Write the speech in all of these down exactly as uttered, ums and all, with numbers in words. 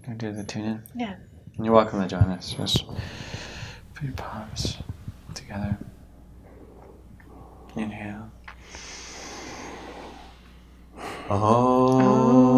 we do the tune in? Yeah. You're welcome to join us. Just put your palms together. Inhale. Oh.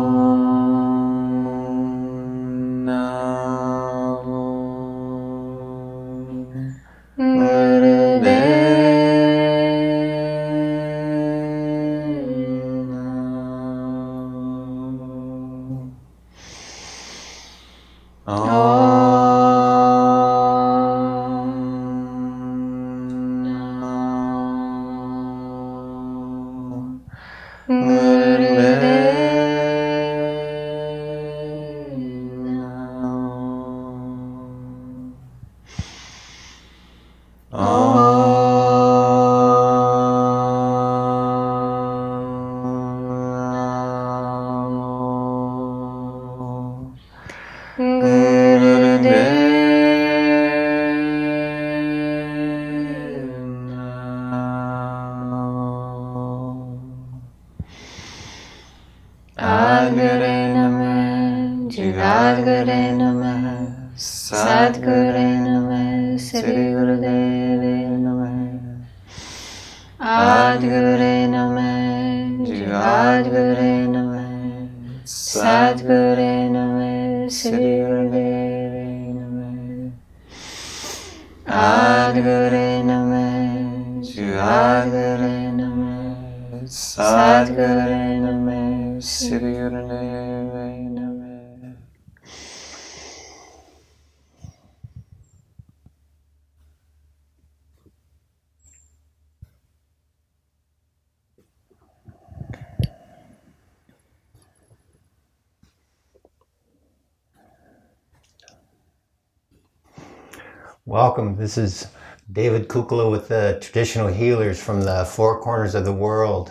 Welcome. This is David Kukla with the Traditional Healers from the four corners of the world.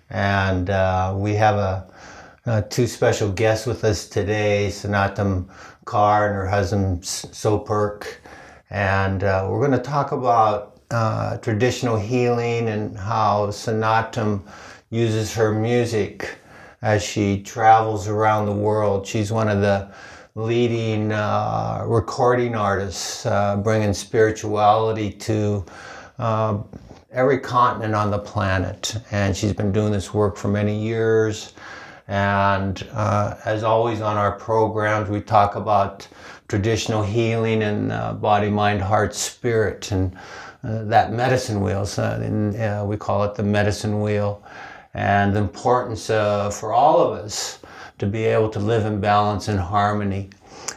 And uh, we have a, uh, two special guests with us today, Sanatam Kaur and her husband Soperk. And uh, we're going to talk about uh, traditional healing and how Sanatam uses her music as she travels around the world. She's one of the leading uh, recording artists, uh, bringing spirituality to uh, every continent on the planet. And she's been doing this work for many years. And uh, as always on our programs, we talk about traditional healing and uh, body, mind, heart, spirit, and uh, that medicine wheel. So, and, uh, we call it the medicine wheel. And the importance uh, for all of us to be able to live in balance and harmony.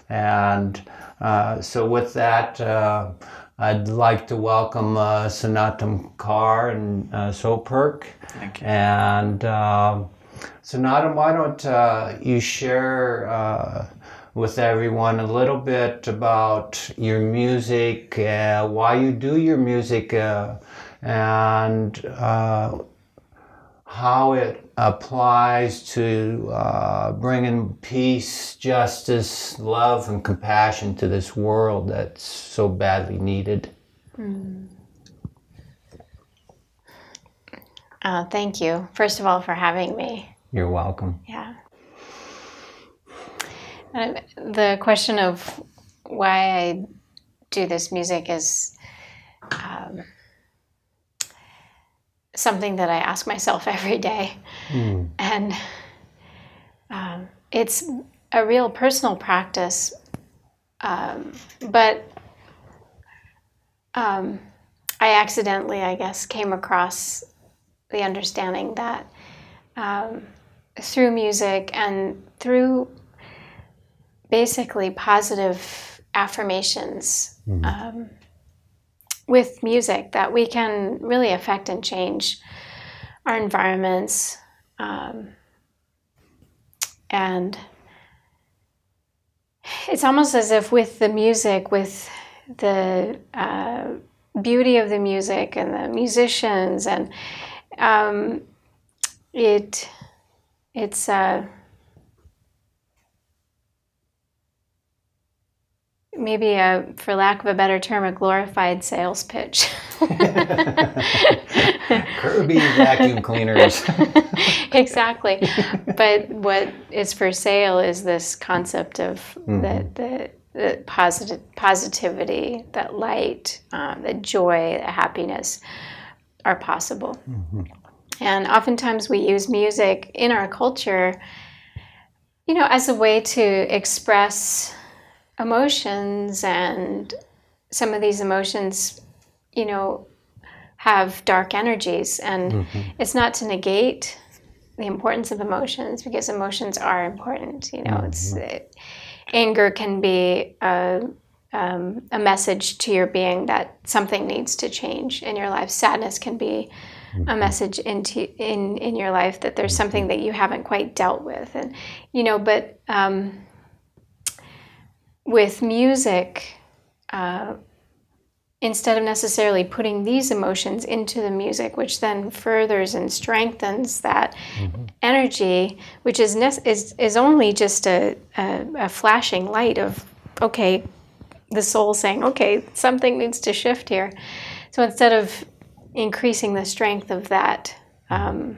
And uh, so with that, uh, I'd like to welcome uh, Sanatam Kaur and uh, Soperk. Thank you. And uh, Sanatam, why don't uh, you share uh, with everyone a little bit about your music, uh, why you do your music, uh, and uh, how it applies to uh, bringing peace, justice, love, and compassion to this world that's so badly needed. Mm. Uh, thank you, first of all, for having me. You're welcome. Yeah. Uh, the question of why I do this music is um, something that I ask myself every day. Mm. And um, it's a real personal practice, um, but um, I accidentally, I guess, came across the understanding that um, through music and through basically positive affirmations, mm. um, with music, that we can really affect and change our environments. Um, and it's almost as if with the music, with the uh, beauty of the music and the musicians, and um, it it's uh, maybe a, for lack of a better term, a glorified sales pitch. Kirby vacuum cleaners. Exactly. But what is for sale is this concept of mm-hmm. the, the, the positive, positivity, that light, um, the joy, the happiness are possible. Mm-hmm. And oftentimes we use music in our culture, you know, as a way to express emotions, and some of these emotions, you know, have dark energies, and mm-hmm. it's not to negate the importance of emotions, because emotions are important. You know, mm-hmm. it's it, anger can be a, um, a message to your being that something needs to change in your life. Sadness can be mm-hmm. a message into in in your life that there's mm-hmm. something that you haven't quite dealt with, and you know, but um, with music, uh, instead of necessarily putting these emotions into the music, which then furthers and strengthens that mm-hmm. energy, which is ne- is is only just a, a a flashing light of, okay, the soul saying, okay, something needs to shift here. So instead of increasing the strength of that um,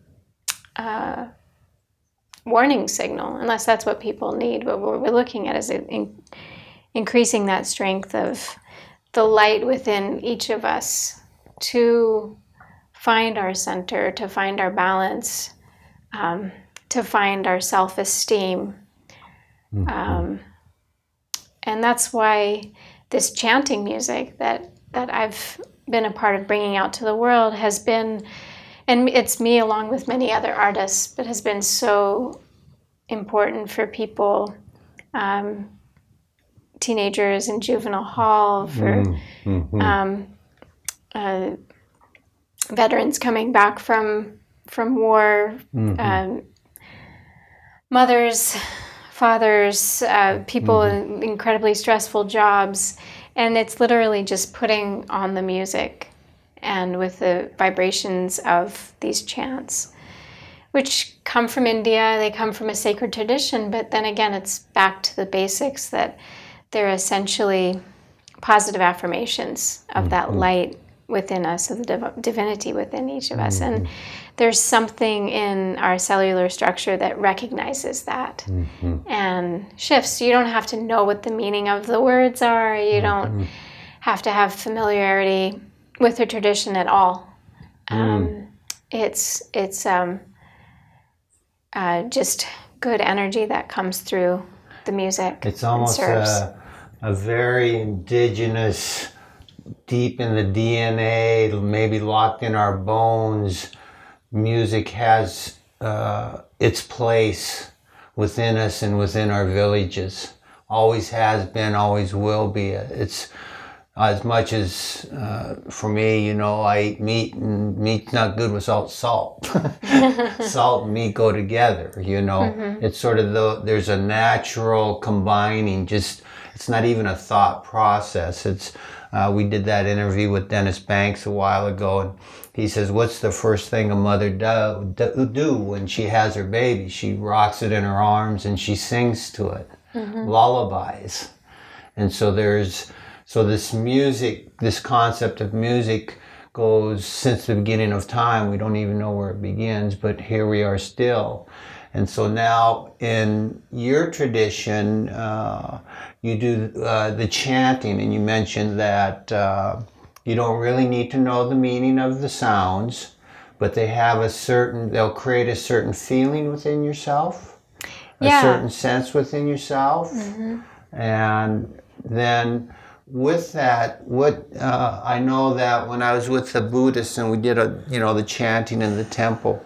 uh, warning signal, unless that's what people need, but what we're looking at is in, increasing that strength of the light within each of us to find our center, to find our balance, um, to find our self-esteem. Mm-hmm. Um, and that's why this chanting music that, that I've been a part of bringing out to the world has been, and it's me along with many other artists, but has been so important for people, um, teenagers in juvenile hall, for mm-hmm. um, uh, veterans coming back from from war, mm-hmm. um, mothers, fathers, uh, people mm-hmm. in incredibly stressful jobs. And it's literally just putting on the music and with the vibrations of these chants, which come from India. They come from a sacred tradition, but then again, it's back to the basics, that they're essentially positive affirmations of mm-hmm. that light within us, of the div- divinity within each of us. Mm-hmm. And there's something in our cellular structure that recognizes that mm-hmm. and shifts. You don't have to know what the meaning of the words are. You mm-hmm. don't have to have familiarity with the tradition at all. Mm. Um, it's it's um, uh, just good energy that comes through the music. It's almost a, a very indigenous, deep in the D N A, maybe locked in our bones. Music has uh, its place within us and within our villages. Always has been, always will be. It's as much as, uh, for me, you know, I eat meat, and meat's not good without salt. Salt and meat go together, you know. Mm-hmm. It's sort of the, there's a natural combining, just, it's not even a thought process. It's, uh, we did that interview with Dennis Banks a while ago, and he says, what's the first thing a mother do, do, do when she has her baby? She rocks it in her arms and she sings to it, mm-hmm. lullabies. And so there's, so this music, this concept of music goes since the beginning of time. We don't even know where it begins, but here we are still. And so now in your tradition, uh, you do uh, the chanting, and you mentioned that uh, you don't really need to know the meaning of the sounds, but they have a certain, they'll create a certain feeling within yourself, yeah. a certain sense within yourself. Mm-hmm. And then with that, what uh, I know that when I was with the Buddhists and we did a, you know, the chanting in the temple,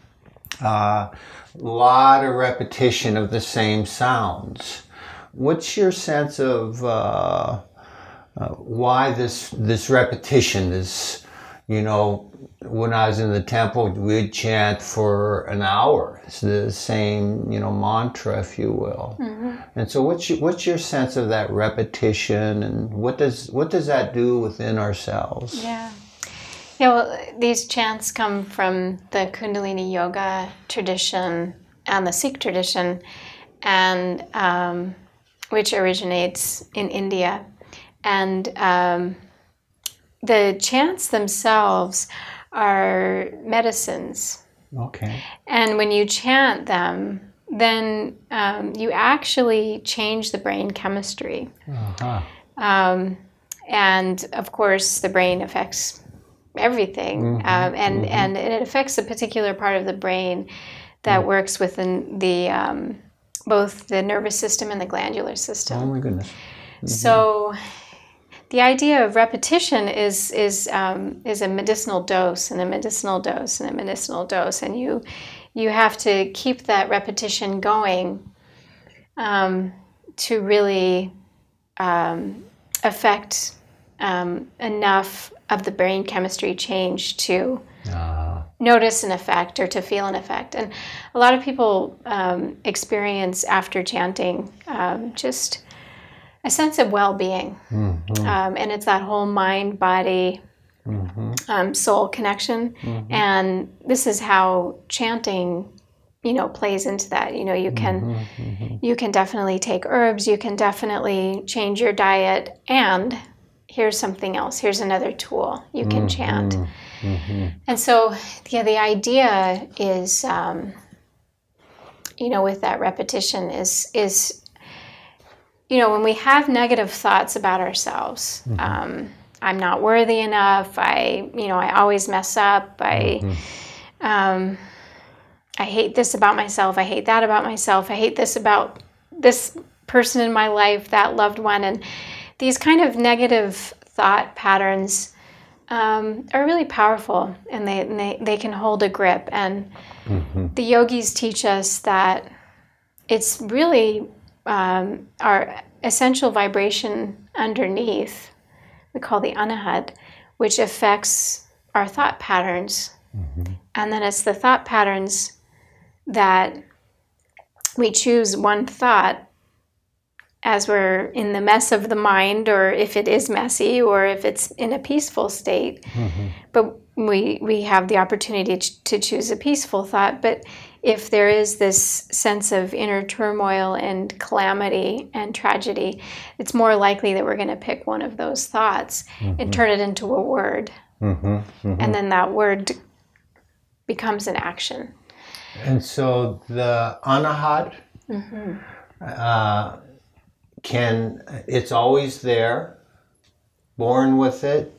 a uh, lot of repetition of the same sounds. What's your sense of uh, uh, why this this repetition? This, you know, when I was in the temple, we'd chant for an hour. It's the same, you know, mantra, if you will. Mm-hmm. And so, what's your, what's your sense of that repetition, and what does what does that do within ourselves? Yeah, yeah. Well, these chants come from the Kundalini Yoga tradition and the Sikh tradition, and um, which originates in India, and um, the chants themselves are medicines. Okay. And when you chant them, then um, you actually change the brain chemistry. Uh-huh. Um, and of course, the brain affects everything. Mm-hmm. Um, and, Mm-hmm. and it affects a particular part of the brain that mm-hmm. works within the um, both the nervous system and the glandular system. Oh my goodness. Mm-hmm. So the idea of repetition is is um, is a medicinal dose and a medicinal dose and a medicinal dose, and you you have to keep that repetition going um, to really um, affect um, enough of the brain chemistry change to uh. notice an effect or to feel an effect. And a lot of people um, experience after chanting um, just a sense of well-being. Mm-hmm. Um, and it's that whole mind, body, mm-hmm. um, soul connection. Mm-hmm. And this is how chanting, you know, plays into that. You know, you can mm-hmm. Mm-hmm. you can definitely take herbs, you can definitely change your diet, and here's something else. Here's another tool. You can mm-hmm. chant. Mm-hmm. And so, yeah, the idea is, um, you know, with that repetition is, is, you know, when we have negative thoughts about ourselves, mm-hmm. um, I'm not worthy enough. I, you know, I always mess up. I, mm-hmm. um, I hate this about myself. I hate that about myself. I hate this about this person in my life, that loved one. And these kind of negative thought patterns um, are really powerful, and they, and they they can hold a grip. And mm-hmm. the yogis teach us that it's really um, our essential vibration underneath, we call the anahat, which affects our thought patterns. Mm-hmm. And then it's the thought patterns that we choose one thought as we're in the mess of the mind, or if it is messy, or if it's in a peaceful state. Mm-hmm. But we we have the opportunity to, to choose a peaceful thought. But if there is this sense of inner turmoil and calamity and tragedy, it's more likely that we're going to pick one of those thoughts mm-hmm. and turn it into a word. Mm-hmm. Mm-hmm. And then that word becomes an action. And so the anahat, mm-hmm. uh, can, it's always there, born with it,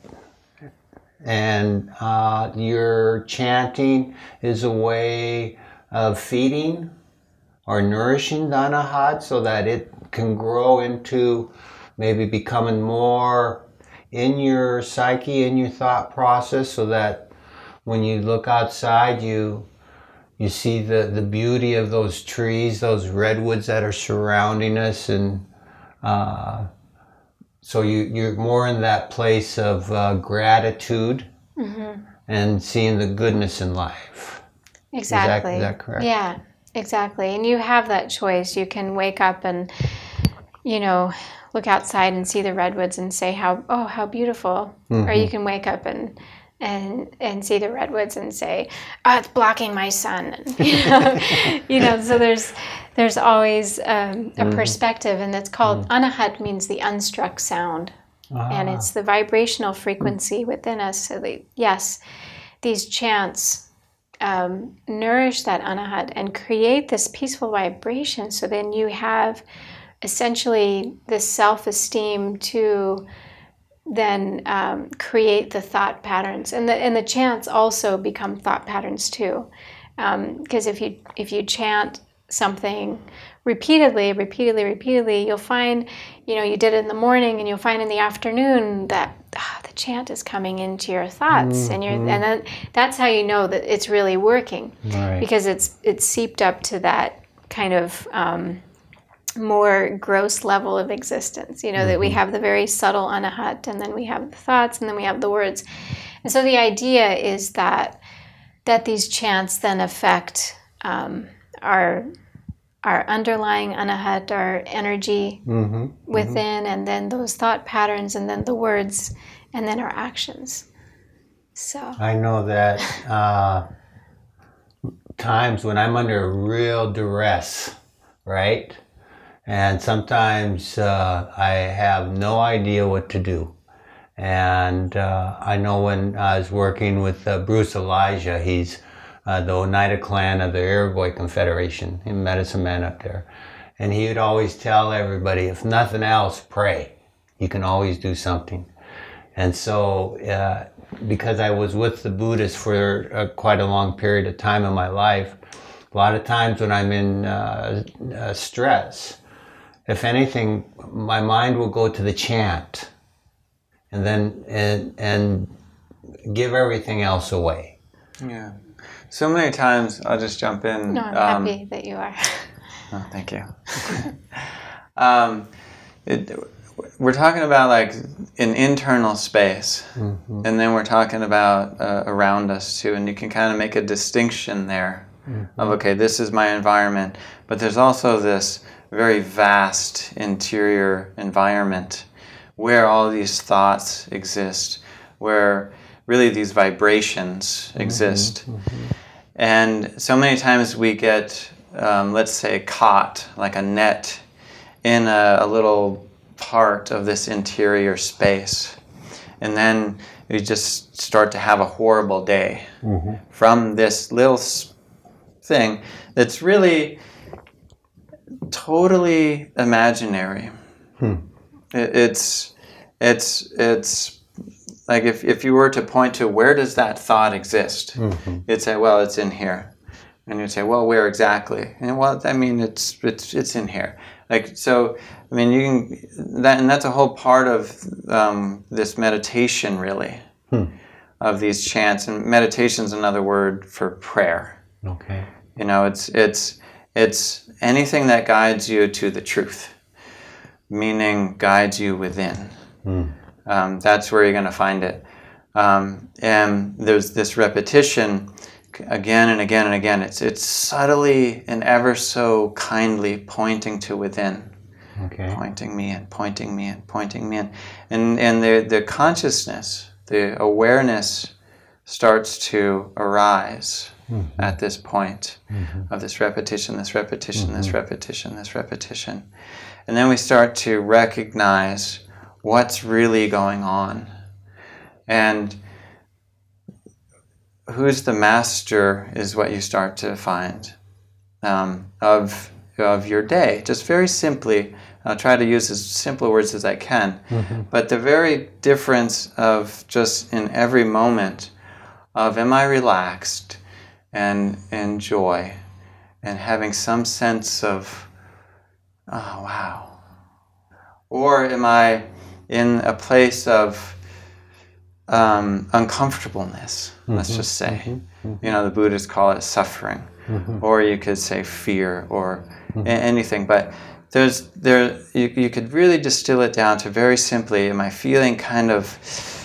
and uh, your chanting is a way of feeding or nourishing the anahat so that it can grow into maybe becoming more in your psyche, in your thought process, so that when you look outside, you you see the, the beauty of those trees, those redwoods that are surrounding us, and Uh, so you, you're more in that place of uh, gratitude mm-hmm. and seeing the goodness in life. Exactly. Is that, is that correct? Yeah, exactly. And you have that choice. You can wake up and, you know, look outside and see the redwoods and say, how oh, how beautiful. Mm-hmm. Or you can wake up and and and see the redwoods and say, oh, it's blocking my sun. you know, you know so there's there's always um, a mm. perspective, and it's called, mm. anahat means the unstruck sound. Ah. And it's the vibrational frequency mm. within us. So that, yes, these chants um, nourish that anahat and create this peaceful vibration. So then you have essentially this self-esteem to then um, create the thought patterns, and the and the chants also become thought patterns too, because um, if you if you chant something repeatedly, repeatedly, repeatedly, you'll find, you know, you did it in the morning, and you'll find in the afternoon that oh, the chant is coming into your thoughts, mm-hmm. and you're and then that's how you know that it's really working, right. because it's it's seeped up to that kind of um, more gross level of existence, you know, mm-hmm. that we have the very subtle anahat, and then we have the thoughts, and then we have the words. And so the idea is that that these chants then affect um, our our underlying anahat, our energy mm-hmm. within, mm-hmm. and then those thought patterns, and then the words, and then our actions. So I know that uh, times when I'm under real duress, right? And sometimes uh, I have no idea what to do. And uh, I know when I was working with uh, Bruce Elijah, he's uh, the Oneida clan of the Iroquois Confederation, a medicine man up there. And he would always tell everybody, if nothing else, pray. You can always do something. And so, uh, because I was with the Buddhists for uh, quite a long period of time in my life, a lot of times when I'm in uh, uh, stress, if anything, my mind will go to the chant and then and, and give everything else away. Yeah. So many times, I'll just jump in. No, I'm um, happy that you are. Oh, thank you. um, it, we're talking about like an internal space, mm-hmm. and then we're talking about uh, around us too, and you can kind of make a distinction there mm-hmm. of, okay, this is my environment, but there's also this very vast interior environment where all these thoughts exist, where really these vibrations mm-hmm. exist. Mm-hmm. And so many times we get, um, let's say, caught like a net in a, a little part of this interior space. And then we just start to have a horrible day mm-hmm. from this little thing that's really totally imaginary. Hmm. It, it's, it's, it's like if, if you were to point to where does that thought exist, mm-hmm. you'd say, well, it's in here. And you'd say, well, where exactly? And well, I mean, it's it's it's in here. Like so, I mean, you can that, and that's a whole part of um, this meditation, really, hmm. of these chants. And meditation is another word for prayer. Okay. You know, it's it's it's anything that guides you to the truth, meaning guides you within. Hmm. Um, that's where you're going to find it. Um, and there's this repetition. Again and again and again, it's it's subtly and ever so kindly pointing to within, okay. pointing me in, pointing me in, pointing me in, and and the the consciousness, the awareness, starts to arise mm-hmm. at this point mm-hmm. of this repetition, this repetition, mm-hmm. this repetition, this repetition, and then we start to recognize what's really going on, and who's the master is what you start to find um, of of your day. Just very simply, I'll try to use as simple words as I can, mm-hmm. but the very difference of just in every moment of am I relaxed and enjoy and having some sense of, oh, wow. Or am I in a place of Um, uncomfortableness, mm-hmm, let's just say. Mm-hmm, you know, the Buddhists call it suffering, mm-hmm. or you could say fear, or mm-hmm. a- anything. But there's there you, you could really distill it down to very simply: am I feeling kind of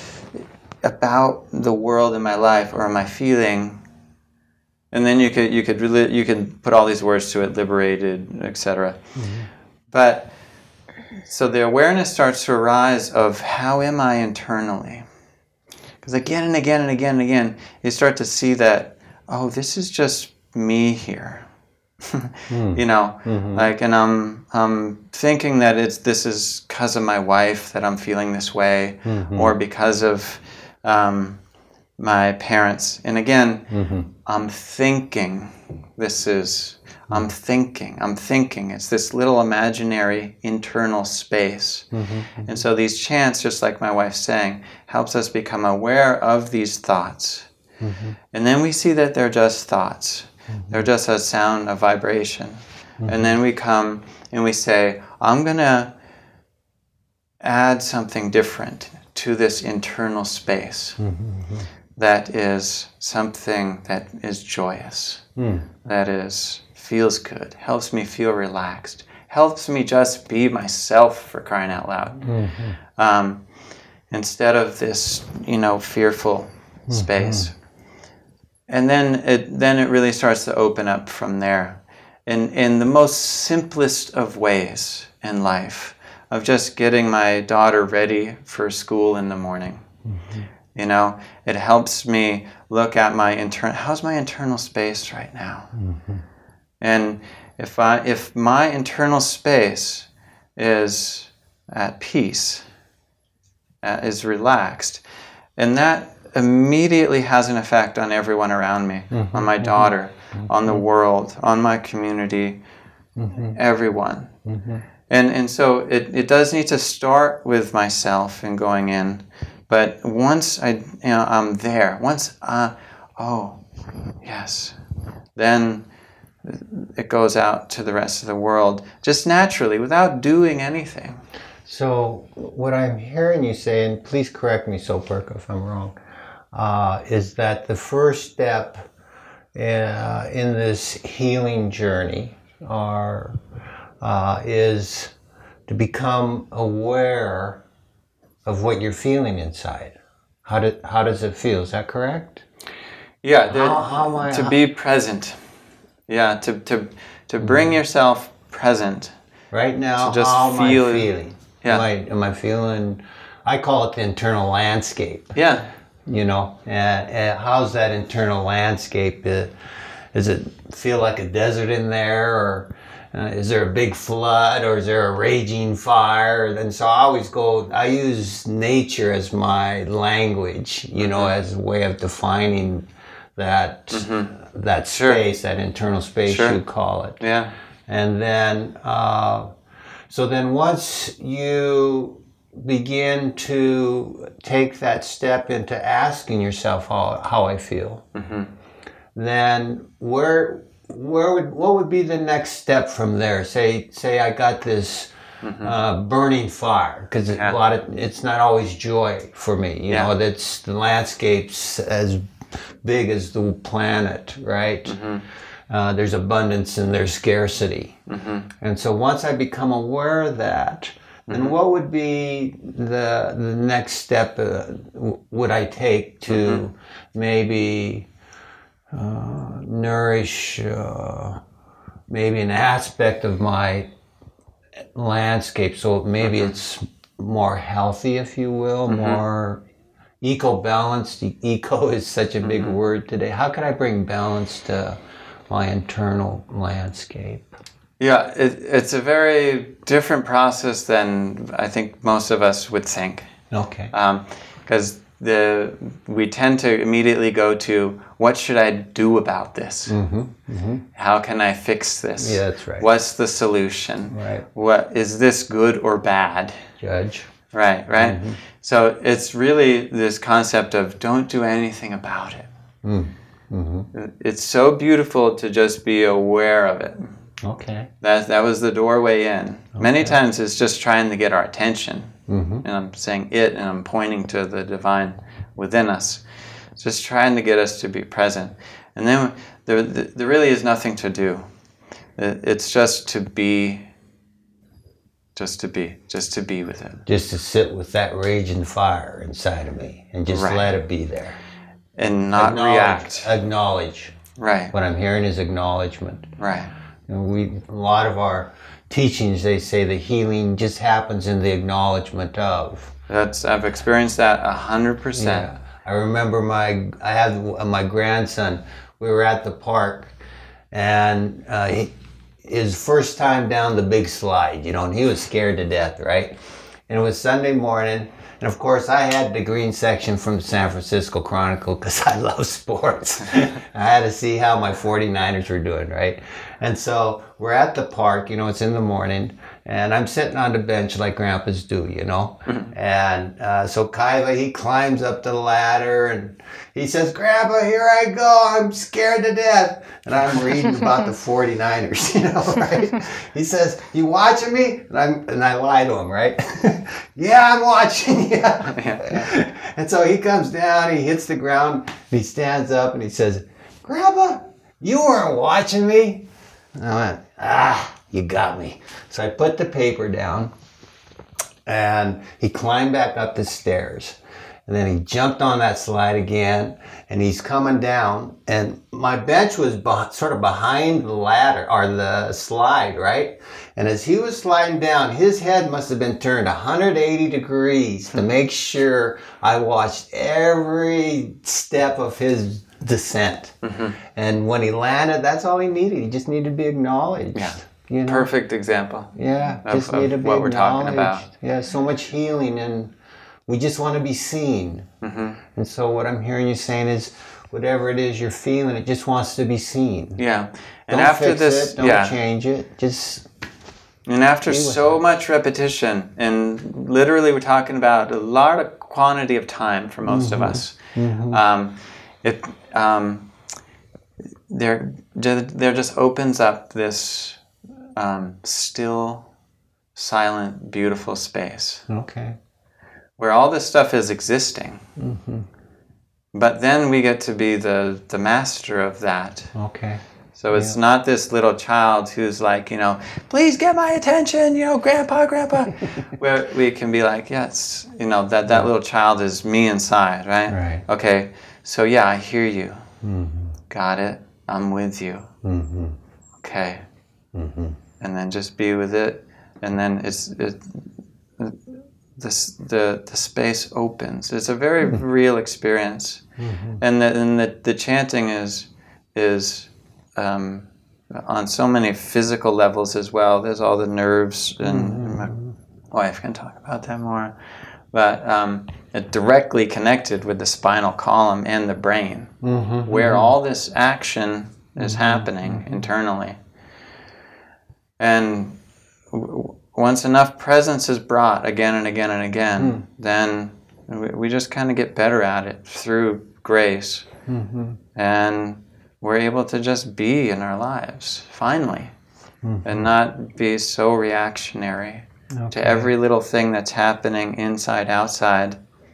about the world in my life, or am I feeling? And then you could you could really you could put all these words to it: liberated, et cetera. Mm-hmm. But so the awareness starts to arise of how am I internally. Because again and again and again and again, you start to see that, oh, this is just me here. mm. You know, mm-hmm. like, and I'm, I'm thinking that it's this is because of my wife that I'm feeling this way, mm-hmm. or because of um, my parents. And again, mm-hmm. I'm thinking this is, I'm thinking, I'm thinking. It's this little imaginary internal space. Mm-hmm, mm-hmm. And so these chants, just like my wife's saying, helps us become aware of these thoughts. Mm-hmm. And then we see that they're just thoughts. Mm-hmm. They're just a sound, a vibration. Mm-hmm. And then we come and we say, I'm going to add something different to this internal space. Mm-hmm. That is something that is joyous. Mm. That is... feels good, helps me feel relaxed, helps me just be myself, for crying out loud. Mm-hmm. Um, instead of this, you know, fearful mm-hmm. space. And then it then it really starts to open up from there. In in the most simplest of ways in life, of just getting my daughter ready for school in the morning. Mm-hmm. You know, it helps me look at my internal, how's my internal space right now? Mm-hmm. And if I, if my internal space is at peace, uh, is relaxed. And that immediately has an effect on everyone around me, mm-hmm, on my daughter, mm-hmm, on the world, on my community, mm-hmm, everyone. Mm-hmm. And and so it, it does need to start with myself and going in. But once I, you know, I'm there, once, uh, oh, yes, then it goes out to the rest of the world just naturally without doing anything. So what I'm hearing you say, and please correct me, Soperka, if I'm wrong, uh, is that the first step uh, in this healing journey are, uh, is to become aware of what you're feeling inside. How, do, how does it feel? Is that correct? Yeah, the, how, how am I, to how, be present. Yeah, to, to, to bring yourself present. Right now, just how am feel I it. feeling? Yeah. Am I, am I feeling, I call it the internal landscape. Yeah. You know, and, and how's that internal landscape? Uh, does it feel like a desert in there, or uh, is there a big flood, or is there a raging fire? And so I always go, I use nature as my language, you know, as a way of defining that, mm-hmm, that space, sure, that internal space, sure, you call it. Yeah. And then, uh, so then once you begin to take that step into asking yourself how, how I feel, mm-hmm, then where where would what would be the next step from there? Say say I got this, mm-hmm, uh, burning fire, because yeah, a lot of it's not always joy for me. You yeah. know, that's the landscape's as big as the planet, right? Mm-hmm. Uh, there's abundance and there's scarcity. Mm-hmm. And so once I become aware of that, then mm-hmm, what would be the the next step uh, w- would I take to, mm-hmm, maybe uh, nourish uh, maybe an aspect of my landscape, so maybe, mm-hmm, it's more healthy, if you will, mm-hmm, more eco-balanced. Eco is such a big, mm-hmm, word today. How can I bring balance to my internal landscape? Yeah, it, it's a very different process than I think most of us would think. Okay. Because um, the we tend to immediately go to, what should I do about this? Mm-hmm. Mm-hmm. How can I fix this? Yeah, that's right. What's the solution? Right. What is this good or bad? Judge. Right, right. Mm-hmm. So it's really this concept of don't do anything about it. Mm. Mm-hmm. It's so beautiful to just be aware of it. Okay. That that was the doorway in. Okay. Many times it's just trying to get our attention. Mm-hmm. And I'm saying it, and I'm pointing to the divine within us. It's just trying to get us to be present. And then there, there really is nothing to do. It's just to be, just to be, just to be with it. Just to sit with that raging fire inside of me and just right. let it be there. And not acknowledge, react. Acknowledge. Right. What I'm hearing is acknowledgement. Right. And we, a lot of our teachings, they say the healing just happens in the acknowledgement of. That's I've experienced that a hundred percent. I remember my I had my grandson. We were at the park, and uh, he, his first time down the big slide, you know, and he was scared to death, right? And it was Sunday morning. And of course, I had the green section from the San Francisco Chronicle because I love sports. I had to see how my forty-niners were doing, right? And so we're at the park, you know, it's in the morning, and I'm sitting on the bench like grandpas do, you know? Mm-hmm. And uh, so Kaiva, he climbs up the ladder and he says, "Grandpa, here I go. I'm scared to death." And I'm reading about the forty-niners, you know, right? He says, "You watching me?" And, I'm, and I lie to him, right? "Yeah, I'm watching you." Yeah. And so he comes down, he hits the ground, and he stands up and he says, "Grandpa, you weren't watching me." And I went, "Ah, you got me." So I put the paper down, and he climbed back up the stairs. And then he jumped on that slide again, and he's coming down. And my bench was be- sort of behind the ladder, or the slide, right? And as he was sliding down, his head must have been turned one hundred eighty degrees to make sure I watched every step of his descent. Mm-hmm. And when he landed, that's all he needed. He just needed to be acknowledged. Yeah. You know? Perfect example. Yeah. Of, just need to be what we're talking about. Yeah, so much healing in we just want to be seen. Mm-hmm. And so what I'm hearing you saying is, whatever it is you're feeling, it just wants to be seen. Yeah. And don't after fix this, it, don't yeah. change it. Just And after be with so it. much repetition, and literally we're talking about a lot of quantity of time for most Mm-hmm. of us, Mm-hmm. um, it um, there there just opens up this um, still, silent, beautiful space Okay. where all this stuff is existing. Mm-hmm. But then we get to be the, the master of that. Okay. So it's Yeah. not this little child who's like, you know, please get my attention, you know, grandpa, grandpa. Where we can be like, yes, you know, that, that little child is me inside, right? Right. Okay, so yeah, I hear you. Mm-hmm. Got it. I'm with you. Mm-hmm. Okay. Mm-hmm. And then just be with it. And then it's, it, this, the, the space opens. It's a very real experience. Mm-hmm. And the, and the, the chanting is is um, on so many physical levels as well. There's all the nerves, and Mm-hmm. my wife can talk about that more. But um, it directly connected with the spinal column and the brain, Mm-hmm. where all this action is happening internally. And w- once enough presence is brought again and again and again, Mm. then we, we just kind of get better at it through grace. Mm-hmm. And we're able to just be in our lives, finally, Mm-hmm. and not be so reactionary Okay. to every little thing that's happening inside, outside.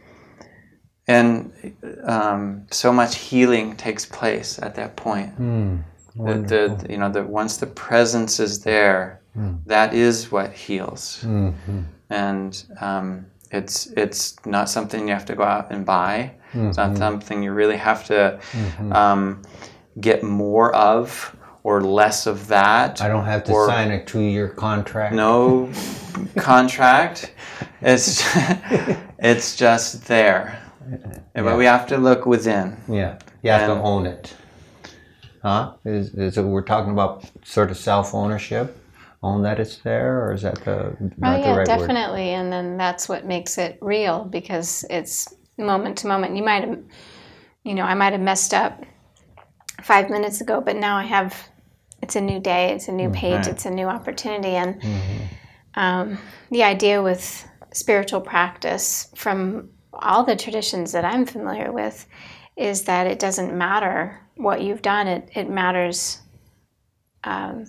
And um, so much healing takes place at that point. Mm. The, the, you know, the, once the presence is there, Mm. that is what heals. Mm-hmm. And um, it's it's not something you have to go out and buy. It's not Mhm. something you really have to Mhm. um, get more of or less of that. I don't have to or sign a two-year contract. no contract. It's it's just there. Yeah. But we have to look within. Yeah, you have And- to own it. Huh? Is, is it, we're talking about sort of self-ownership? Own that it's there, or is that the Oh not the yeah, right word? definitely. And then that's what makes it real, because it's moment to moment. You might have, you know, I might have messed up five minutes ago, but now I have. It's a new day. It's a new page. Right. It's a new opportunity. And Mhm. um, the idea with spiritual practice, from all the traditions that I'm familiar with, is that it doesn't matter what you've done. It it matters. Um,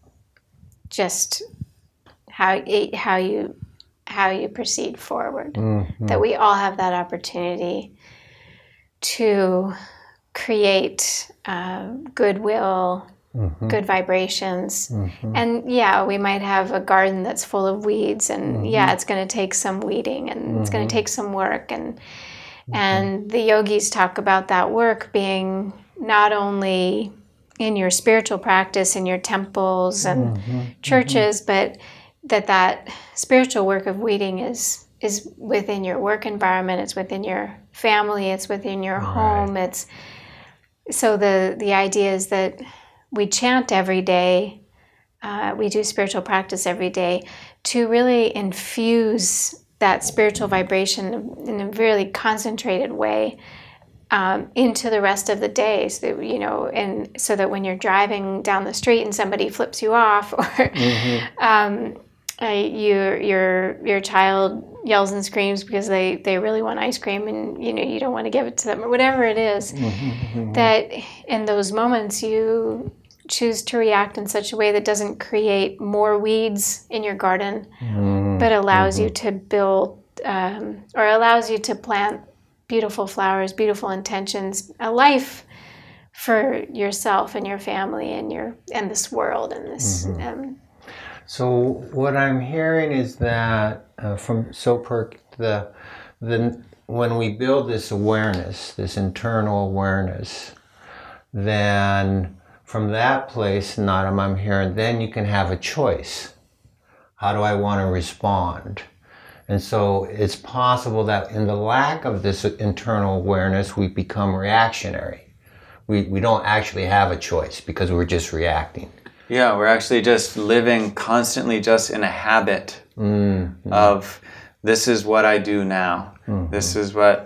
just how it, how you how you proceed forward. Mhm. That we all have that opportunity to create uh, goodwill, Mhm. good vibrations. Mhm. And yeah, we might have a garden that's full of weeds, and yeah, it's going to take some weeding, and it's going to take some work. And and the yogis talk about that work being not only in your spiritual practice, in your temples and churches, but that that spiritual work of weeding is is within your work environment. It's within your family. It's within your home. It's so the the idea is that we chant every day. Uh, we do spiritual practice every day to really infuse that spiritual vibration in a really concentrated way um, into the rest of the day. So that, you know, and so that when you're driving down the street and somebody flips you off, or Mm-hmm. um, uh, your your your child yells and screams because they, they really want ice cream, and you know you don't want to give it to them, or whatever it is, Mm-hmm. that in those moments you choose to react in such a way that doesn't create more weeds in your garden, Mhm. but allows you to build um, or allows you to plant beautiful flowers, beautiful intentions, a life for yourself and your family and your and this world and this. Um, So what I'm hearing is that uh, from Soperk, the the when we build this awareness, this internal awareness, then from that place, Nadam, I'm hearing, then you can have a choice. How do I want to respond? And so it's possible that in the lack of this internal awareness, we become reactionary. We, we don't actually have a choice because we're just reacting. Yeah, we're actually just living constantly just in a habit Mm-hmm. of this is what I do now. Mm-hmm. This is what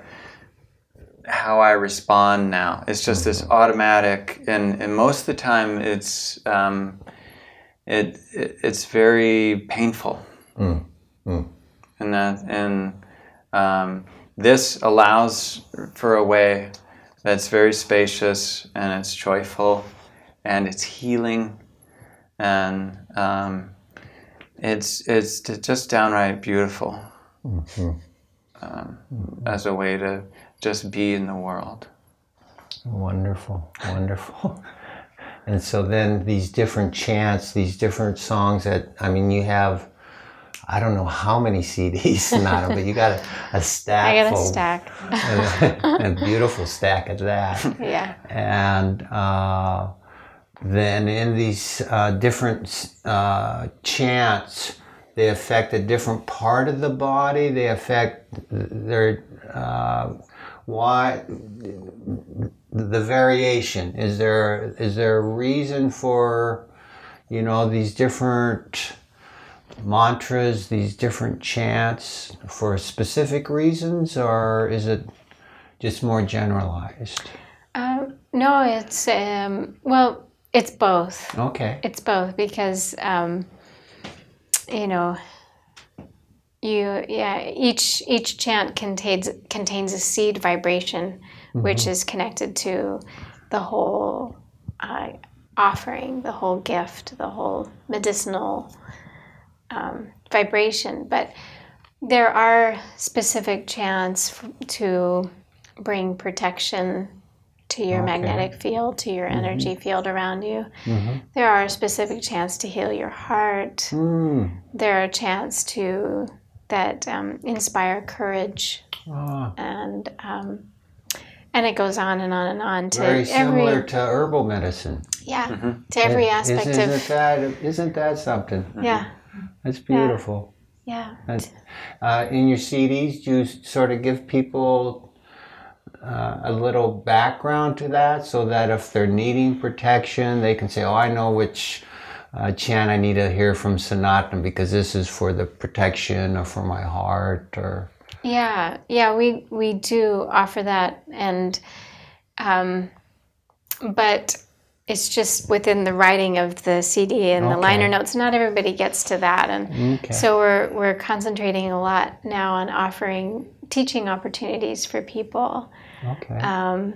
how I respond now. It's just mm-hmm. this automatic, and, and most of the time it's um, it, it it's very painful. Mm-hmm. And that and um, this allows for a way that's very spacious, and it's joyful, and it's healing, and um, it's it's just downright beautiful. Mm-hmm. Um, mm-hmm. as a way to just be in the world. Wonderful, wonderful. And so then these different chants, these different songs that, I mean, you have, I don't know how many C Ds, Nada, but you got a, a stack. I got full, a stack. a, a beautiful stack at that. Yeah. And uh, then in these uh, different uh, chants, they affect a different part of the body. They affect their uh, why the variation. Is there is there a reason for, you know, these different mantras, these different chants for specific reasons, or is it just more generalized? Um, no, it's um, well, it's both. Okay. It's both because. Um, you know, you yeah. Each each chant contains contains a seed vibration, mm-hmm. which is connected to the whole uh, offering, the whole gift, the whole medicinal um, vibration. But there are specific chants f- to bring protection to your okay. magnetic field, to your mm-hmm. energy field around you. Mm-hmm. There are specific chants to heal your heart. Mm. There are chants to that um, inspire courage, oh. and um, and it goes on and on and on. To Very similar every, to herbal medicine. Yeah, mm-hmm. to every aspect isn't, of. Isn't that isn't that something? Yeah, that's beautiful. Yeah. And, uh, in your C Ds, do you sort of give people Uh, a little background to that, so that if they're needing protection, they can say, oh, I know which uh, chant I need to hear from Sanatana because this is for the protection or for my heart, or... Yeah, yeah, we, we do offer that, and um, but it's just within the writing of the C D and okay. the liner notes. Not everybody gets to that, and okay. so we're we're concentrating a lot now on offering teaching opportunities for people. Okay. Um,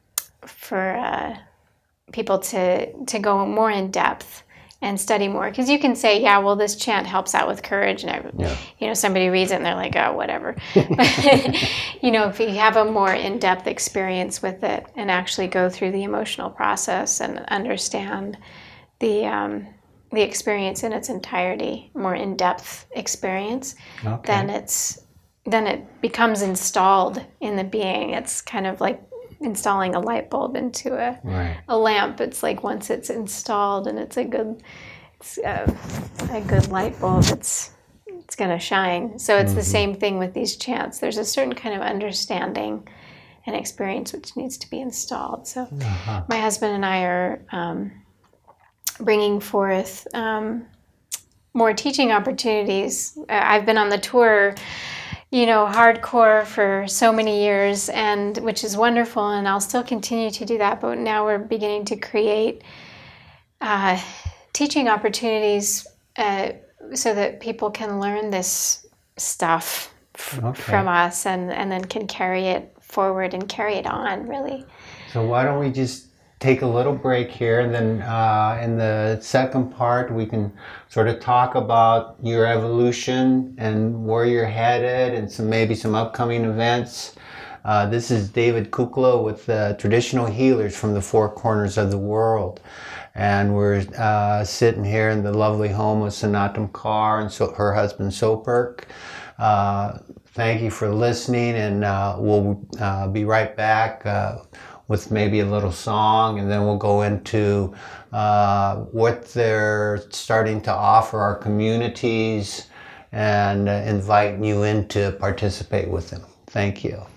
for uh, people to to go more in depth and study more, because you can say, yeah, well, this chant helps out with courage, and I, yeah. you know, somebody reads it and they're like, oh, whatever. But, you know, if you have a more in-depth experience with it and actually go through the emotional process and understand the um, the experience in its entirety, more in-depth experience, okay. then it's then it becomes installed in the being. It's kind of like installing a light bulb into a right. a lamp. It's like once it's installed and it's a good it's a, a good light bulb, it's it's going to shine. So it's mm-hmm. the same thing with these chants. There's a certain kind of understanding and experience which needs to be installed. So uh-huh. my husband and I are um, bringing forth um, more teaching opportunities. Uh, I've been on the tour, you know, hardcore for so many years, and which is wonderful, and I'll still continue to do that. But now we're beginning to create uh, teaching opportunities uh, so that people can learn this stuff f- okay. from us, and, and then can carry it forward and carry it on, really. So why don't we just take a little break here, and then uh, in the second part we can sort of talk about your evolution and where you're headed, and some maybe some upcoming events. Uh, this is David Kukla with uh, Traditional Healers from the Four Corners of the World, and we're uh, sitting here in the lovely home of Sanatana Kaur and so her husband Soperk. Uh, thank you for listening, and uh, we'll uh, be right back uh, with maybe a little song, and then we'll go into uh, what they're starting to offer our communities, and uh, inviting you in to participate with them. Thank you.